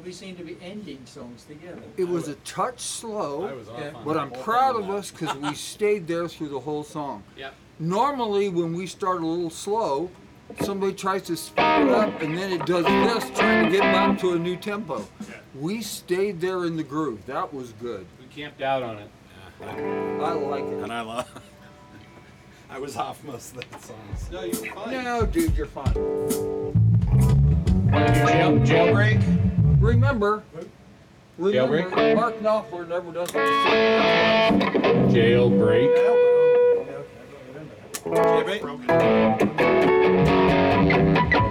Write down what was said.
we seem to be ending songs together. It was a touch slow, I was off on but I'm both proud them of us because we stayed there through the whole song. Yep. Normally, when we start a little slow, somebody tries to speed it up and then it does this, trying to get back to a new tempo. Yeah. We stayed there in the groove. That was good. We camped out on it. I like it. And I love. I was off most of that song. So. No, you're fine. No, dude, you're fine. Jailbreak? Remember, Jailbreak? Mark Knopfler never does it. Jailbreak. Jailbreak?